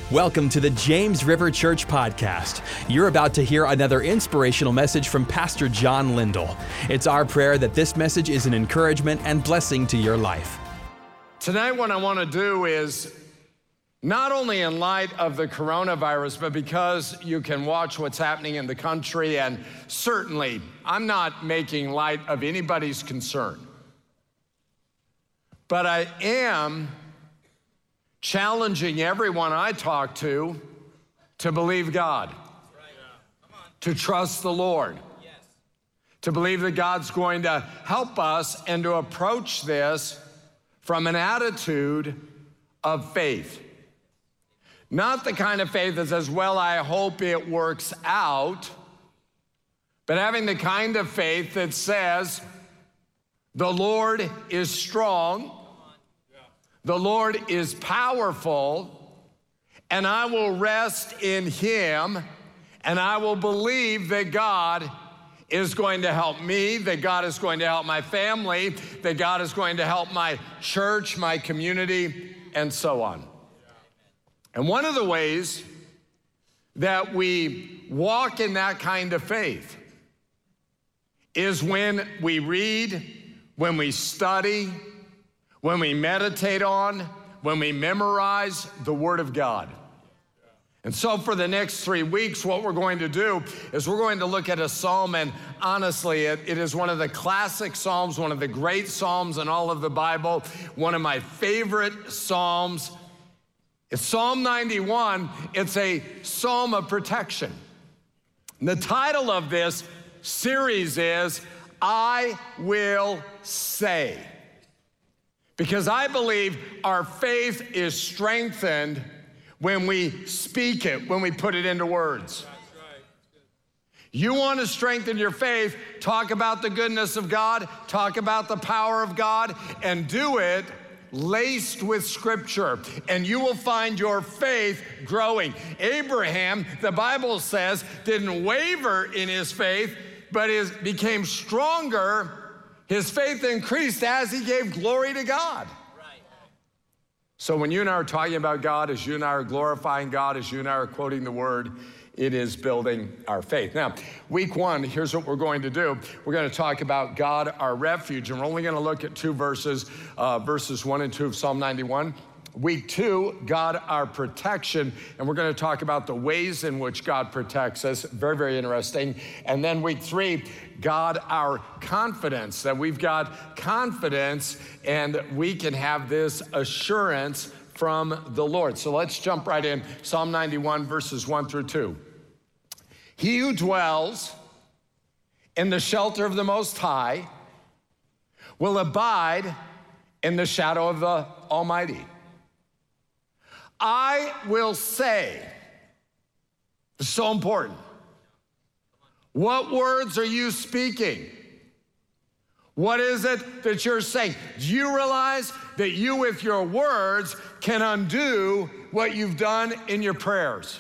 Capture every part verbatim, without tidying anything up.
Welcome to the James River Church Podcast. You're about to hear another inspirational message from Pastor John Lindell. It's our prayer that this message is an encouragement and blessing to your life. Tonight, what I want to do is, not only in light of the coronavirus, but because you can watch what's happening in the country, and certainly, I'm not making light of anybody's concern. But I am challenging everyone I talk to to believe God, to trust the Lord, to believe that God's going to help us and to approach this from an attitude of faith. Not the kind of faith that says, well, I hope it works out, but having the kind of faith that says, the Lord is strong, the Lord is powerful, and I will rest in Him, and I will believe that God is going to help me, that God is going to help my family, that God is going to help my church, my community, and so on. And one of the ways that we walk in that kind of faith is when we read, when we study, when we meditate on, when we memorize the Word of God. And so for the next three weeks, what we're going to do is we're going to look at a psalm, and honestly, it, it is one of the classic psalms, one of the great psalms in all of the Bible, one of my favorite psalms. It's Psalm ninety-one. It's a psalm of protection. And the title of this series is, I Will Say. Because I believe our faith is strengthened when we speak it, when we put it into words. That's right. You want to strengthen your faith, talk about the goodness of God, talk about the power of God, and do it laced with Scripture, and you will find your faith growing. Abraham, the Bible says, didn't waver in his faith, but is, became stronger. His faith increased as he gave glory to God. Right. So when you and I are talking about God, as you and I are glorifying God, as you and I are quoting the Word, it is building our faith. Now, week one, here's what we're going to do. We're going to talk about God, our refuge, and we're only going to look at two verses, uh, verses one and two of Psalm ninety-one. Week two, God, our protection, and we're going to talk about the ways in which God protects us. Very, very interesting. And then week three, God, our confidence, that we've got confidence and we can have this assurance from the Lord. So let's jump right in. Psalm ninety-one, verses one through two. He who dwells in the shelter of the Most High will abide in the shadow of the Almighty. I will say, it's so important. What words are you speaking? What is it that you're saying? Do you realize that you, with your words, can undo what you've done in your prayers?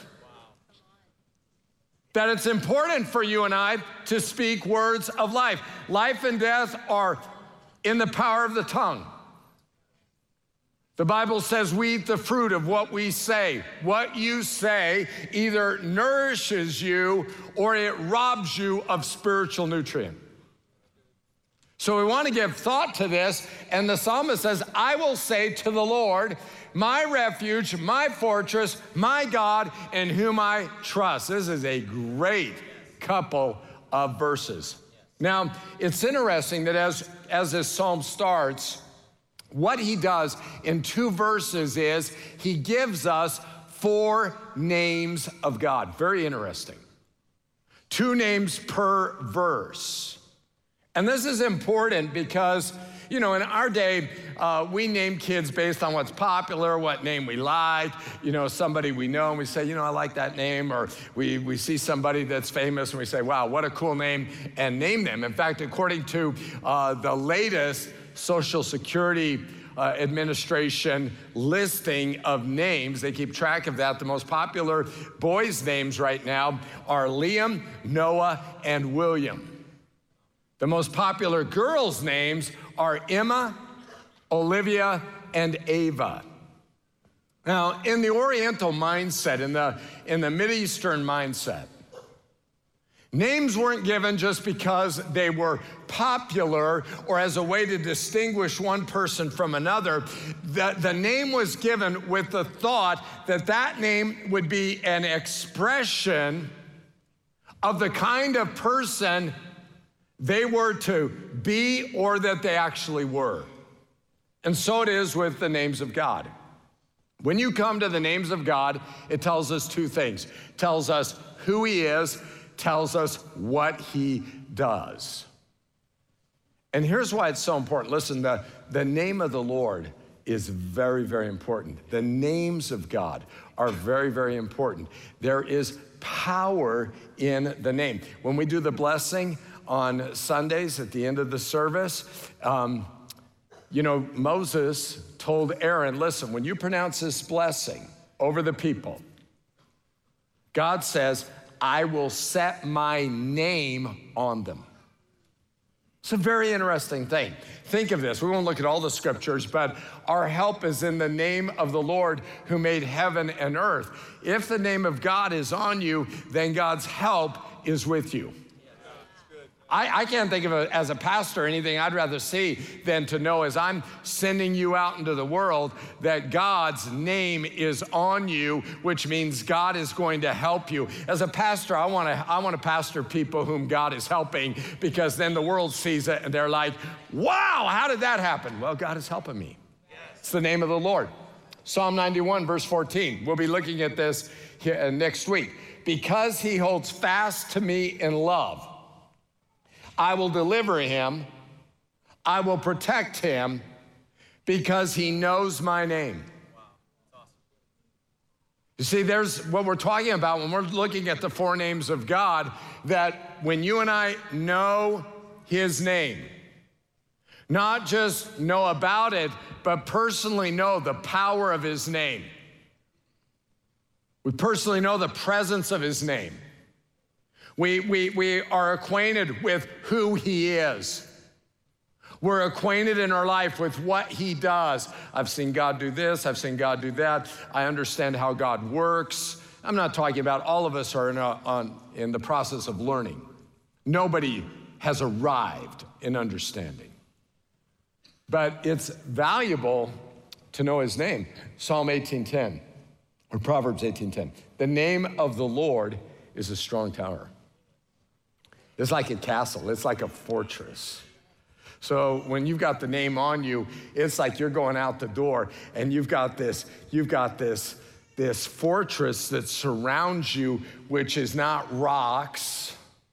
That it's important for you and I to speak words of life. Life and death are in the power of the tongue. The Bible says we eat the fruit of what we say. What you say either nourishes you or it robs you of spiritual nutrient. So we want to give thought to this, and the psalmist says, I will say to the Lord, my refuge, my fortress, my God, in whom I trust. This is a great couple of verses. Now, it's interesting that as, as this psalm starts, what he does in two verses is he gives us four names of God. Very interesting. Two names per verse. And this is important because, you know, in our day, uh, we name kids based on what's popular, what name we like, you know, somebody we know, and we say, you know, I like that name, or we, we see somebody that's famous, and we say, wow, what a cool name, and name them. In fact, according to uh, the latest Social Security uh, Administration listing of names, they keep track of that. The most popular boys' names right now are Liam, Noah, and William. The most popular girls' names are Emma, Olivia, and Ava. Now, in the Oriental mindset, in the, in the Mideastern mindset, names weren't given just because they were popular or as a way to distinguish one person from another. The, the name was given with the thought that that name would be an expression of the kind of person they were to be or that they actually were. And so it is with the names of God. When you come to the names of God, it tells us two things. It tells us who he is, tells us what he does. And here's why it's so important. Listen, the, the name of the Lord is very, very important. The names of God are very, very important. There is power in the name. When we do the blessing on Sundays at the end of the service, um, you know, Moses told Aaron, listen, when you pronounce this blessing over the people, God says, I will set my name on them. It's a very interesting thing. Think of this. We won't look at all the scriptures, but our help is in the name of the Lord who made heaven and earth. If the name of God is on you, then God's help is with you. I, I can't think of it as a pastor anything I'd rather see than to know as I'm sending you out into the world that God's name is on you, which means God is going to help you. As a pastor, I want to I want to pastor people whom God is helping, because then the world sees it and they're like, wow, how did that happen? Well, God is helping me. Yes. It's the name of the Lord. Psalm ninety-one, verse fourteen. We'll be looking at this here next week. Because he holds fast to me in love, I will deliver him, I will protect him, because he knows my name. Wow. That's awesome. You see, there's what we're talking about when we're looking at the four names of God, that when you and I know his name, not just know about it, but personally know the power of his name. We personally know the presence of his name. We, we, we are acquainted with who he is. We're acquainted in our life with what he does. I've seen God do this. I've seen God do that. I understand how God works. I'm not talking about all of us are in, a, on, in the process of learning. Nobody has arrived in understanding. But it's valuable to know his name. Psalm eighteen ten, or Proverbs eighteen ten. The name of the Lord is a strong tower. It's like a castle. It's like a fortress. So when you've got the name on you, it's like you're going out the door and you've got this, you've got this, this fortress that surrounds you, which is not rocks.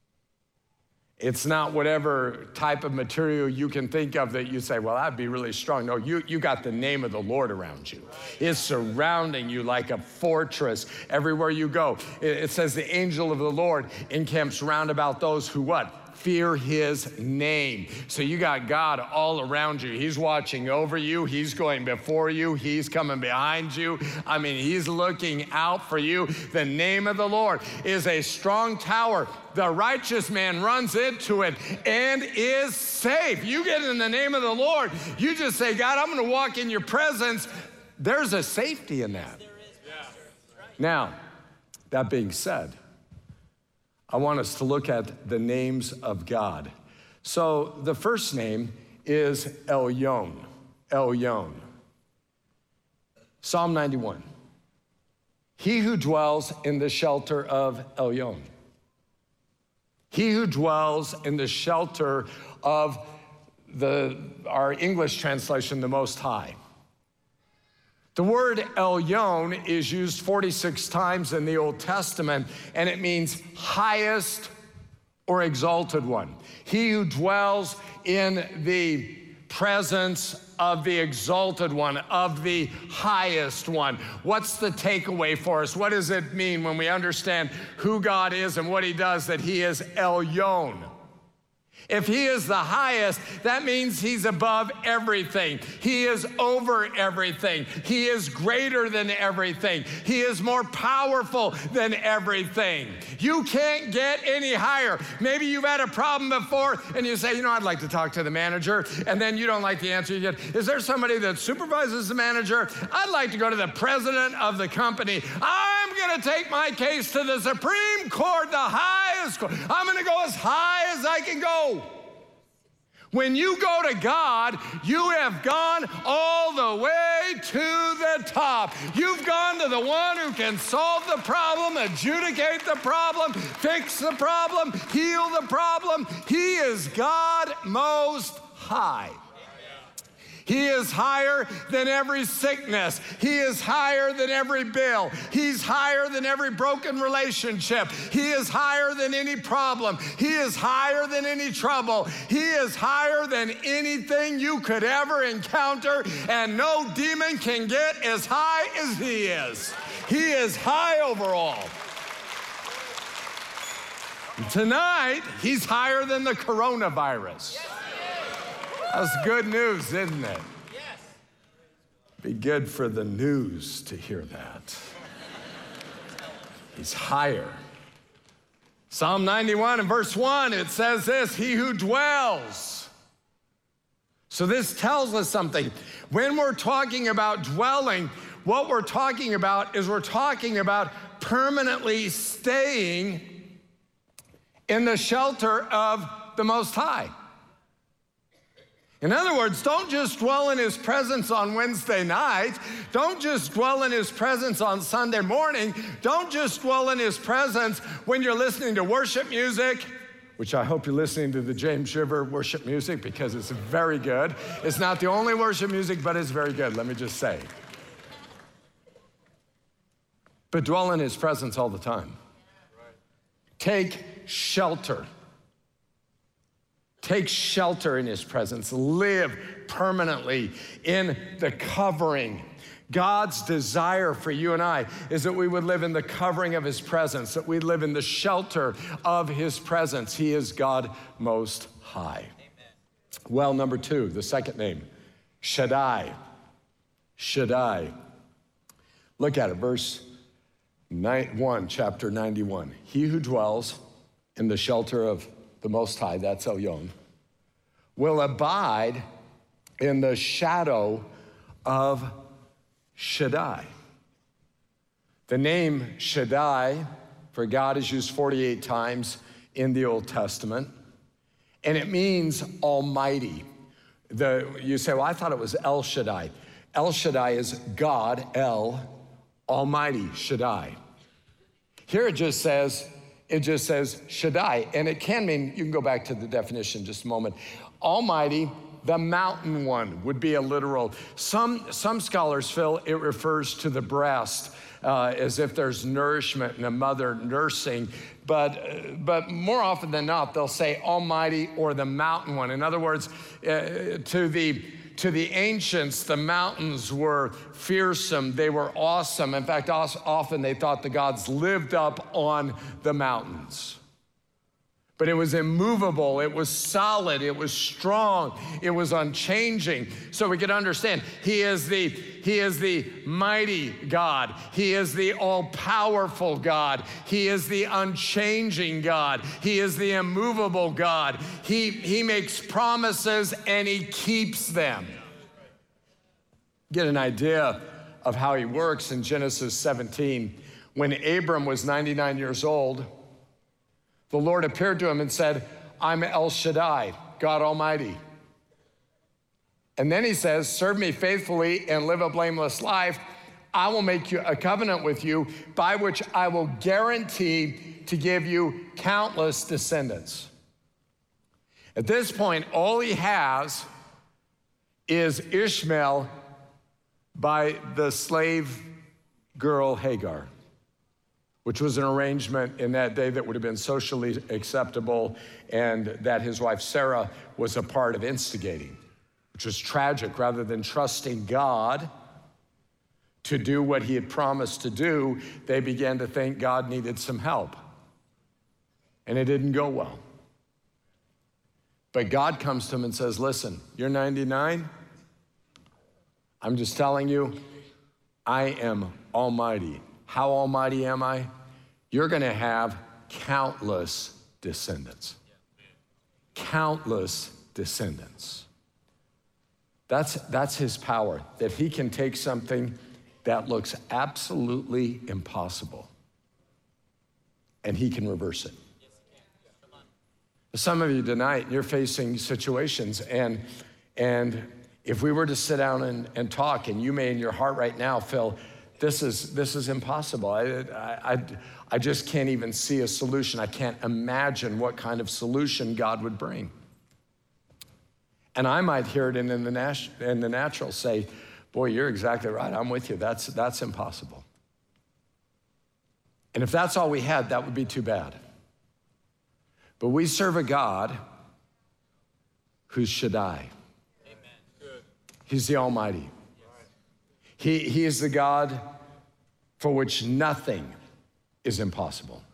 It's not whatever type of material you can think of that you say, well, that'd be really strong. No, you, you got the name of the Lord around you. It's surrounding you like a fortress everywhere you go. It, it says the angel of the Lord encamps round about those who what? Fear his name. So you got God all around you. He's watching over you. He's going before you. He's coming behind you. I mean, he's looking out for you. The name of the Lord is a strong tower. The righteous man runs into it and is safe. You get in the name of the Lord. You just say, God, I'm going to walk in your presence. There's a safety in that. Now, that being said, I want us to look at the names of God. So the first name is Elyon, Elyon. Psalm ninety-one. He who dwells in the shelter of Elyon. He who dwells in the shelter of the, our English translation, the Most High. The word Elyon is used forty-six times in the Old Testament, and it means highest or exalted one. He who dwells in the presence of the exalted one, of the highest one. What's the takeaway for us? What does it mean when we understand who God is and what he does, that he is Elyon? If he is the highest, that means he's above everything. He is over everything. He is greater than everything. He is more powerful than everything. You can't get any higher. Maybe you've had a problem before and you say, you know, I'd like to talk to the manager, and then you don't like the answer you get. Is there somebody that supervises the manager? I'd like to go to the president of the company. I'm going to take my case to the Supreme Court, the highest court. I'm going to go as high as I can go. When you go to God, you have gone all the way to the top. You've gone to the one who can solve the problem, adjudicate the problem, fix the problem, heal the problem. He is God Most High. He is higher than every sickness. He is higher than every bill. He's higher than every broken relationship. He is higher than any problem. He is higher than any trouble. He is higher than anything you could ever encounter, and no demon can get as high as he is. He is high over all. Tonight, he's higher than the coronavirus. That's good news, isn't it? Yes. Be good for the news to hear that. He's higher. Psalm ninety-one and verse one, it says this, he who dwells. So this tells us something. When we're talking about dwelling, what we're talking about is we're talking about permanently staying in the shelter of the Most High. In other words, don't just dwell in his presence on Wednesday night. Don't just dwell in his presence on Sunday morning. Don't just dwell in his presence when you're listening to worship music, which I hope you're listening to the James River worship music because it's very good. It's not the only worship music, but it's very good, let me just say. But dwell in his presence all the time. Take shelter. Take shelter in his presence. Live permanently in the covering. God's desire for you and I is that we would live in the covering of his presence, that we live in the shelter of his presence. He is God Most High. Amen. Well, number two, the second name, Shaddai. Shaddai. Look at it, verse one, chapter ninety-one. He who dwells in the shelter of the Most High, that's Elyon, will abide in the shadow of Shaddai. The name Shaddai for God is used forty-eight times in the Old Testament, and it means almighty. The, you say, well, I thought it was El Shaddai. El Shaddai is God, El, Almighty, Shaddai. Here it just says, It just says Shaddai, and it can mean, you can go back to the definition in just a moment. Almighty, the mountain one would be a literal. Some, some scholars feel it refers to the breast, uh, as if there's nourishment and a mother nursing. But, but more often than not, they'll say Almighty or the mountain one. In other words, uh, to the To the ancients, the mountains were fearsome. They were awesome. In fact, often they thought the gods lived up on the mountains. But it was immovable, it was solid, it was strong, it was unchanging. So we could understand, he is the, he is the mighty God. He is the all-powerful God. He is the unchanging God. He is the immovable God. He, he makes promises and he keeps them. Get an idea of how he works in Genesis seventeen. When Abram was ninety-nine years old, the Lord appeared to him and said, I'm El Shaddai, God Almighty. And then he says, serve me faithfully and live a blameless life. I will make you a covenant with you by which I will guarantee to give you countless descendants. At this point, all he has is Ishmael by the slave girl Hagar, which was an arrangement in that day that would have been socially acceptable and that his wife Sarah was a part of instigating, which was tragic. Rather than trusting God to do what he had promised to do, they began to think God needed some help. And it didn't go well. But God comes to him and says, listen, you're ninety-nine. I'm just telling you, I am almighty. How almighty am I? You're gonna have countless descendants. Countless descendants. That's, that's his power, that he can take something that looks absolutely impossible and he can reverse it. Some of you tonight, you're facing situations, and, and if we were to sit down and, and talk, and you may in your heart right now feel, this is, this is impossible. I, I, I, I just can't even see a solution. I can't imagine what kind of solution God would bring. And I might hear it in, in, the, nat- in the natural say, boy, you're exactly right. I'm with you. That's, that's impossible. And if that's all we had, that would be too bad. But we serve a God who's Shaddai. Amen. Good. He's the Almighty. He, he is the God for which nothing is impossible.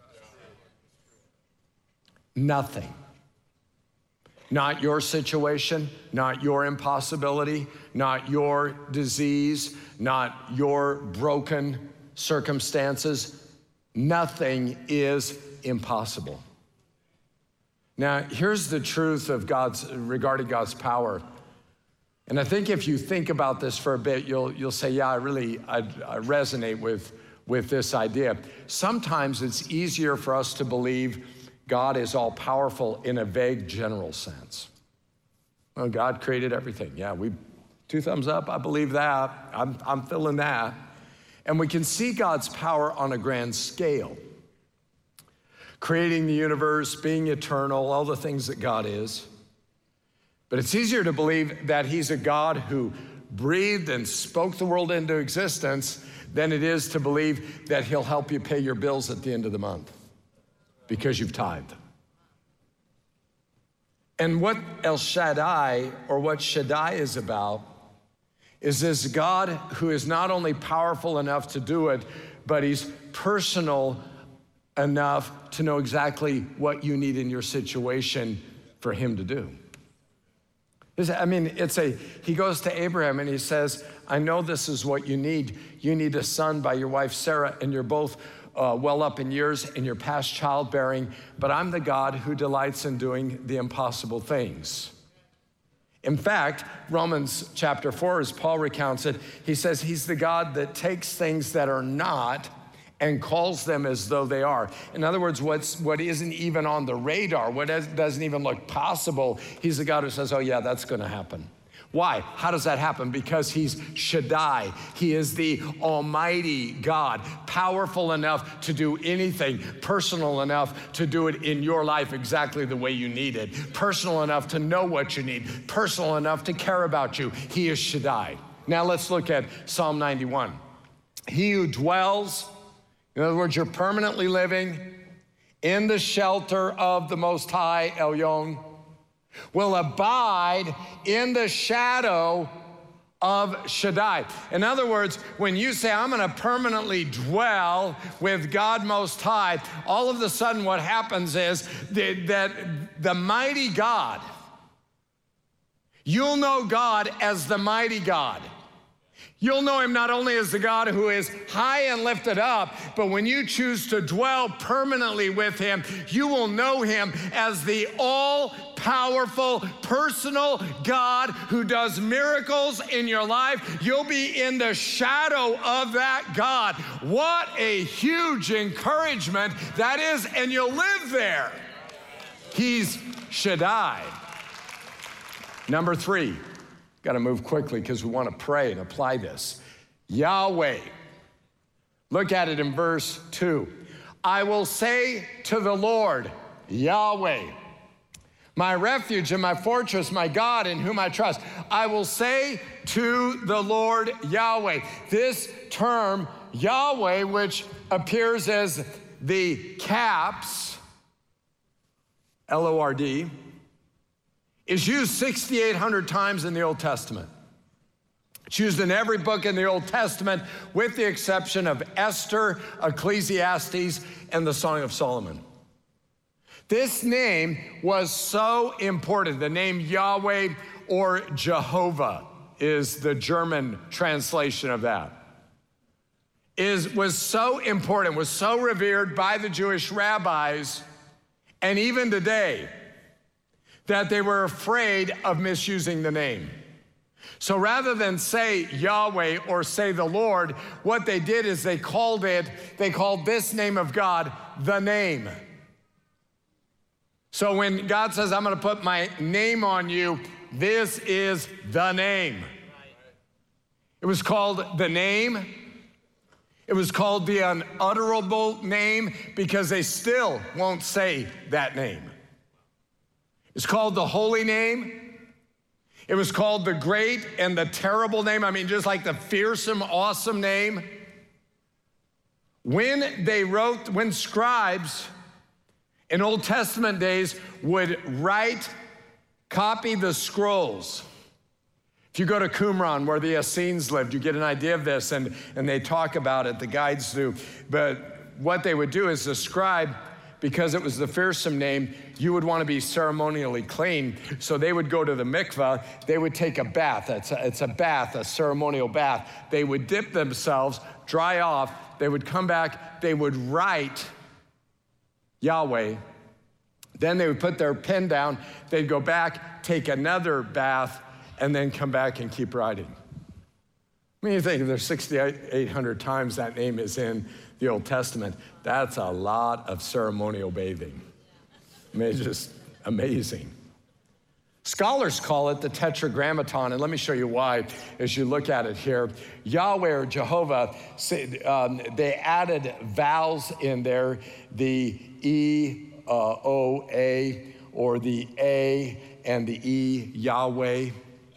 Nothing. Not your situation, not your impossibility, not your disease, not your broken circumstances. Nothing is impossible. Now, here's the truth of God's, regarding God's power. And I think if you think about this for a bit, you'll, you'll say, yeah, I really, I, I resonate with, with this idea. Sometimes it's easier for us to believe God is all powerful in a vague general sense. Well, God created everything. Yeah, we, two thumbs up, I believe that. I'm, I'm feeling that. And we can see God's power on a grand scale. Creating the universe, being eternal, all the things that God is. But it's easier to believe that he's a God who breathed and spoke the world into existence than it is to believe that he'll help you pay your bills at the end of the month because you've tithed. And what El Shaddai, or what Shaddai is about, is this God who is not only powerful enough to do it, but he's personal enough to know exactly what you need in your situation for him to do. I mean, it's a, he goes to Abraham and he says, I know this is what you need. You need a son by your wife Sarah, and you're both uh, well up in years and you're past childbearing, but I'm the God who delights in doing the impossible things. In fact, Romans chapter four, as Paul recounts it, he says he's the God that takes things that are not and calls them as though they are. In other words, what's, what isn't even on the radar, what doesn't even look possible, he's the God who says, oh yeah, that's gonna happen. Why? How does that happen? Because he's Shaddai. He is the Almighty God, powerful enough to do anything, personal enough to do it in your life exactly the way you need it, personal enough to know what you need, personal enough to care about you. He is Shaddai. Now let's look at Psalm ninety-one. He who dwells, in other words, you're permanently living in the shelter of the Most High, Elyon, will abide in the shadow of Shaddai. In other words, when you say, I'm gonna permanently dwell with God Most High, all of a sudden what happens is that, that the mighty God, you'll know God as the mighty God. You'll know him not only as the God who is high and lifted up, but when you choose to dwell permanently with him, you will know him as the all-powerful, personal God who does miracles in your life. You'll be in the shadow of that God. What a huge encouragement that is, and you'll live there. He's Shaddai. Number three. Got to move quickly because we want to pray and apply this. Yahweh. Look at it in verse two. I will say to the Lord, Yahweh, my refuge and my fortress, my God in whom I trust. I will say to the Lord, Yahweh. This term, Yahweh, which appears as the caps, L O R D, is used sixty-eight hundred times in the Old Testament. It's used in every book in the Old Testament with the exception of Esther, Ecclesiastes, and the Song of Solomon. This name was so important. The name Yahweh or Jehovah is the German translation of that. Is, was so important, was so revered by the Jewish rabbis, and even today, that they were afraid of misusing the name. So rather than say Yahweh or say the Lord, what they did is they called it, they called this name of God, the name. So when God says, I'm gonna put my name on you, this is the name. It was called the name. It was called the unutterable name because they still won't say that name. It's called the holy name. It was called the great and the terrible name. I mean, just like the fearsome, awesome name. When they wrote, when scribes in Old Testament days would write, copy the scrolls. If you go to Qumran, where the Essenes lived, you get an idea of this, and, and they talk about it, the guides do. But what they would do is the scribe, because it was the fearsome name, you would want to be ceremonially clean. So they would go to the mikvah, they would take a bath. It's a, it's a bath, a ceremonial bath. They would dip themselves, dry off, they would come back, they would write Yahweh. Then they would put their pen down, they'd go back, take another bath, and then come back and keep writing. I mean, you think there's sixty-eight hundred times that name is in the Old Testament. That's a lot of ceremonial bathing. I mean, it's just amazing. Scholars call it the Tetragrammaton, and let me show you why as you look at it here. Yahweh or Jehovah, um, they added vowels in there, the E, uh, O, A, or the A and the E, Yahweh.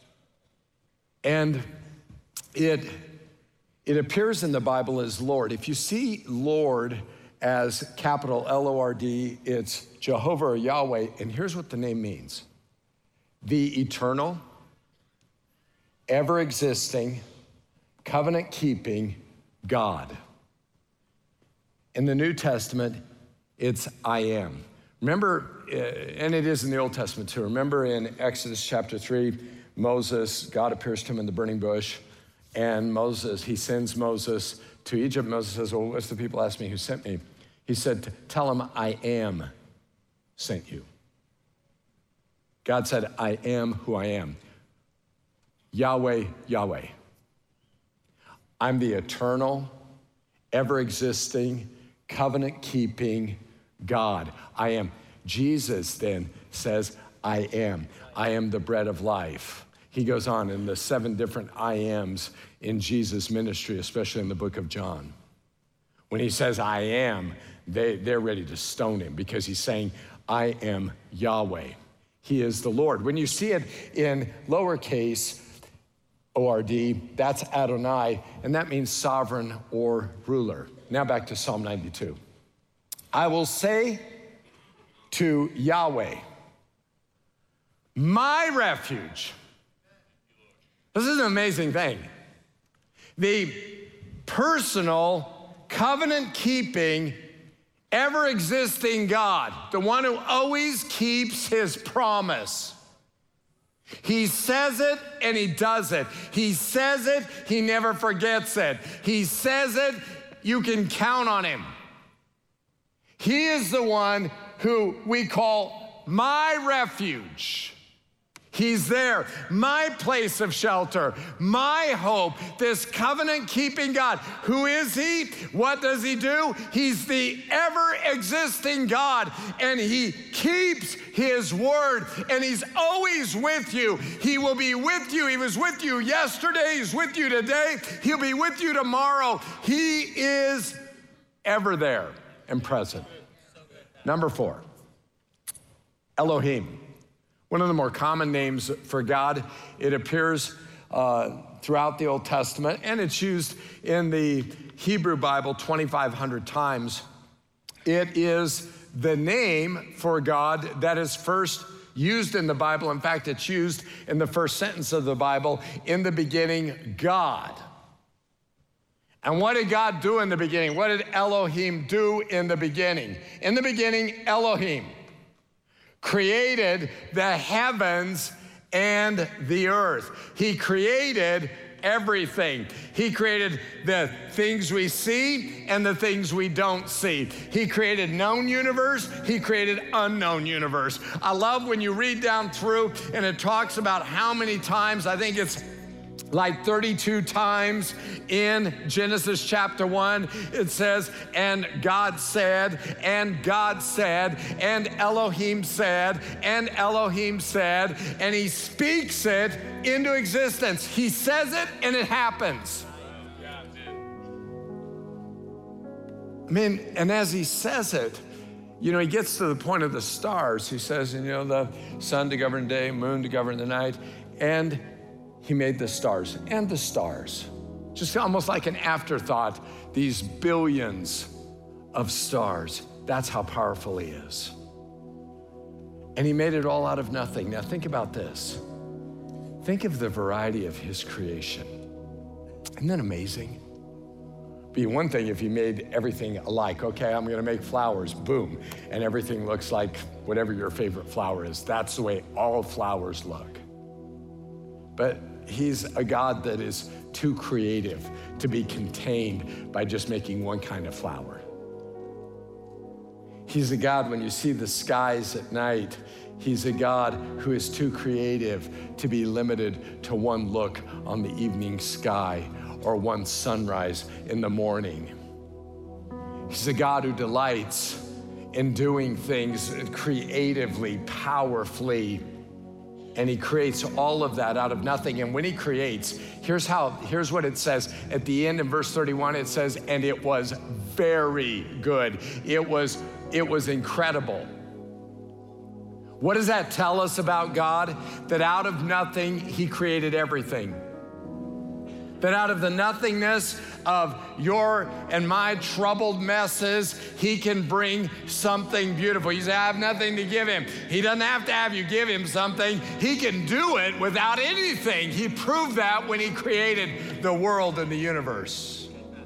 And it, it appears in the Bible as Lord. If you see Lord as capital L O R D, it's Jehovah or Yahweh, and here's what the name means. The eternal, ever-existing, covenant-keeping God. In the New Testament, it's I am. Remember, and it is in the Old Testament too. Remember in Exodus chapter three, Moses, God appears to him in the burning bush, and Moses, he sends Moses to Egypt. Moses says, well, what's the people ask me who sent me? He said, tell them I am sent you. God said, I am who I am. Yahweh, Yahweh. I'm the eternal, ever-existing, covenant-keeping God. I am. Jesus then says, I am. I am the bread of life. He goes on in the seven different I ams in Jesus' ministry, especially in the book of John. When he says, I am, they, they're ready to stone him because he's saying, I am Yahweh. He is the Lord. When you see it in lowercase O R D, that's Adonai, and that means sovereign or ruler. Now back to Psalm ninety-two. I will say to Yahweh, my refuge. This is an amazing thing. The personal, covenant-keeping, ever-existing God, the one who always keeps his promise. He says it and he does it. He says it, he never forgets it. He says it, you can count on him. He is the one who we call my refuge. He's there, my place of shelter, my hope, this covenant-keeping God. Who is he? What does he do? He's the ever-existing God, and he keeps his word, and he's always with you. He will be with you. He was with you yesterday. He's with you today. He'll be with you tomorrow. He is ever there and present. Number four, Elohim. One of the more common names for God. It appears uh, throughout the Old Testament, and it's used in the Hebrew Bible twenty-five hundred times. It is the name for God that is first used in the Bible. In fact, it's used in the first sentence of the Bible. In the beginning, God. And what did God do in the beginning? What did Elohim do in the beginning? In the beginning, Elohim. created the heavens and the earth. He created everything. He created the things we see and the things we don't see. He created known universe. He created unknown universe. I love when you read down through and it talks about how many times, I think it's like thirty-two times in Genesis chapter one, it says, and God said, and God said, and Elohim said, and Elohim said, and he speaks it into existence. He says it and it happens. I mean, and as he says it, you know, he gets to the point of the stars. He says, and you know, the sun to govern the day, moon to govern the night, and he made the stars and the stars. Just almost like an afterthought, these billions of stars. That's how powerful he is. And he made it all out of nothing. Now think about this. Think of the variety of his creation. Isn't that amazing? Be one thing if he made everything alike. Okay, I'm gonna make flowers, boom, and everything looks like whatever your favorite flower is. That's the way all flowers look. But he's a God that is too creative to be contained by just making one kind of flower. He's a God, when you see the skies at night, he's a God who is too creative to be limited to one look on the evening sky or one sunrise in the morning. He's a God who delights in doing things creatively, powerfully, and he creates all of that out of nothing. And when he creates, here's how, here's what it says. At the end in verse thirty-one, it says, and it was very good. It was, it was incredible. What does that tell us about God? That out of nothing, he created everything. That out of the nothingness of your and my troubled messes, he can bring something beautiful. You say, I have nothing to give him. He doesn't have to have you give him something. He can do it without anything. He proved that when he created the world and the universe.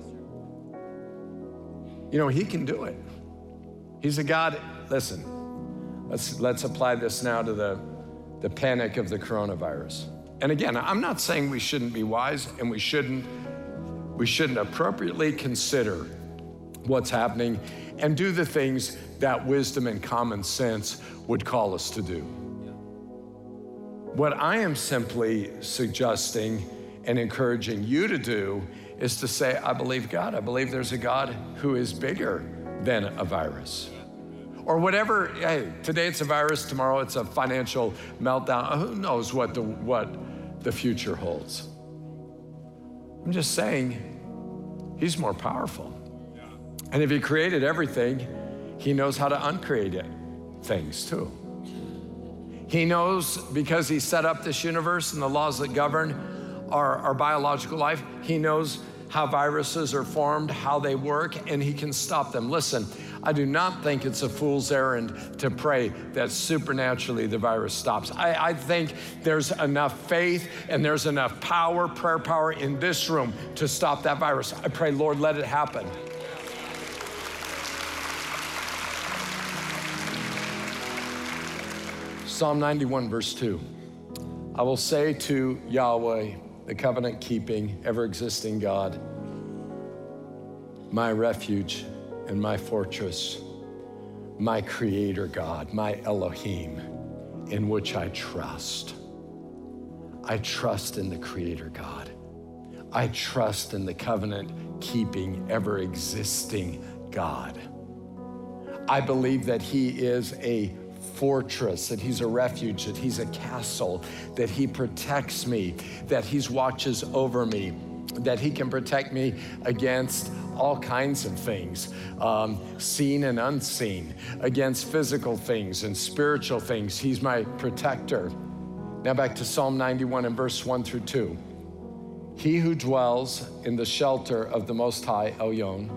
You know, he can do it. He's a God. Listen, let's, let's apply this now to the, the panic of the coronavirus. And again, I'm not saying we shouldn't be wise and we shouldn't, we shouldn't appropriately consider what's happening and do the things that wisdom and common sense would call us to do. What I am simply suggesting and encouraging you to do is to say, I believe God. I believe there's a God who is bigger than a virus. Or whatever, hey, today it's a virus, tomorrow it's a financial meltdown. Who knows what the, what the future holds? I'm just saying, he's more powerful. And if he created everything, he knows how to uncreate it, things too. He knows, because he set up this universe and the laws that govern our, our biological life, he knows how viruses are formed, how they work, and he can stop them. Listen, I do not think it's a fool's errand to pray that supernaturally the virus stops. I, I think there's enough faith and there's enough power, prayer power in this room to stop that virus. I pray, Lord, let it happen. Psalm ninety-one, verse two. I will say to Yahweh, the covenant-keeping, ever-existing God, my refuge and my fortress, my creator God, my Elohim, in which I trust. I trust in the creator God. I trust in the covenant-keeping, ever-existing God. I believe that he is a fortress, that he's a refuge, that he's a castle, that he protects me, that he watches over me, that he can protect me against all kinds of things, um, seen and unseen, against physical things and spiritual things. He's my protector. Now back to Psalm ninety-one and verse one through two. He who dwells in the shelter of the Most High, Elyon,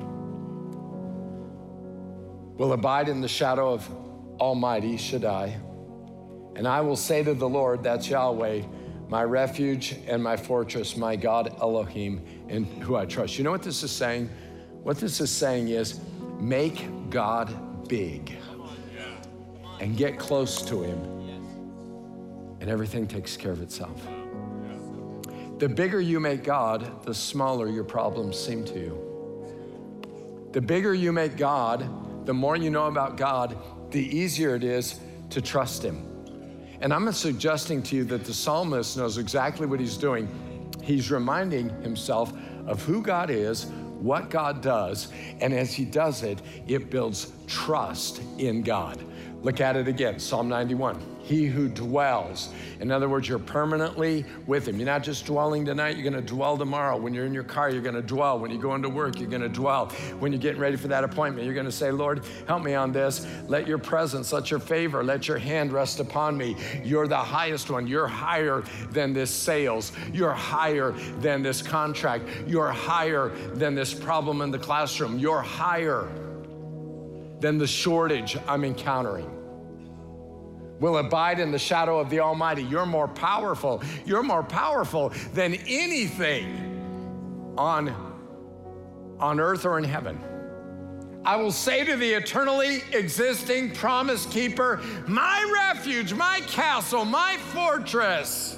will abide in the shadow of Almighty Shaddai. And I will say to the Lord, that's Yahweh, my refuge and my fortress, my God Elohim, in who I trust. You know what this is saying? What this is saying is, make God big. and get close to him, and everything takes care of itself. The bigger you make God, the smaller your problems seem to you. The bigger you make God, the more you know about God, the easier it is to trust him. And I'm suggesting to you that the psalmist knows exactly what he's doing. He's reminding himself of who God is, what God does, and as he does it, it builds trust in God. Look at it again, Psalm ninety-one. He who dwells. In other words, you're permanently with him. You're not just dwelling tonight, you're gonna dwell tomorrow. When you're in your car, you're gonna dwell. When you go into work, you're gonna dwell. When you're getting ready for that appointment, you're gonna say, Lord, help me on this. Let your presence, let your favor, let your hand rest upon me. You're the highest one. You're higher than this sales. You're higher than this contract. You're higher than this problem in the classroom. You're higher than the shortage I'm encountering. Will abide in the shadow of the Almighty. You're more powerful. You're more powerful than anything on, on earth or in heaven. I will say to the eternally existing promise keeper, my refuge, my castle, my fortress,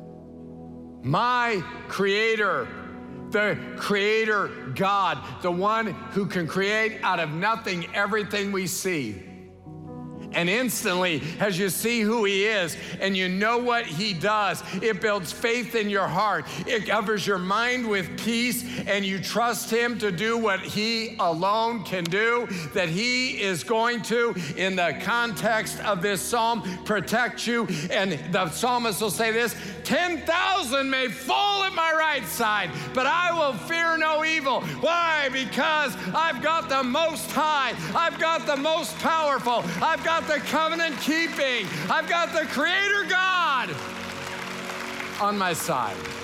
my creator, the creator God, the one who can create out of nothing everything we see. And instantly, as you see who he is and you know what he does, it builds faith in your heart. It covers your mind with peace, and you trust him to do what he alone can do, that he is going to, in the context of this psalm, protect you. And the psalmist will say this, ten thousand may fall at my right side, but I will fear no evil. Why? Because I've got the Most High. I've got the most powerful. I've got the covenant keeping. I've got the Creator God on my side.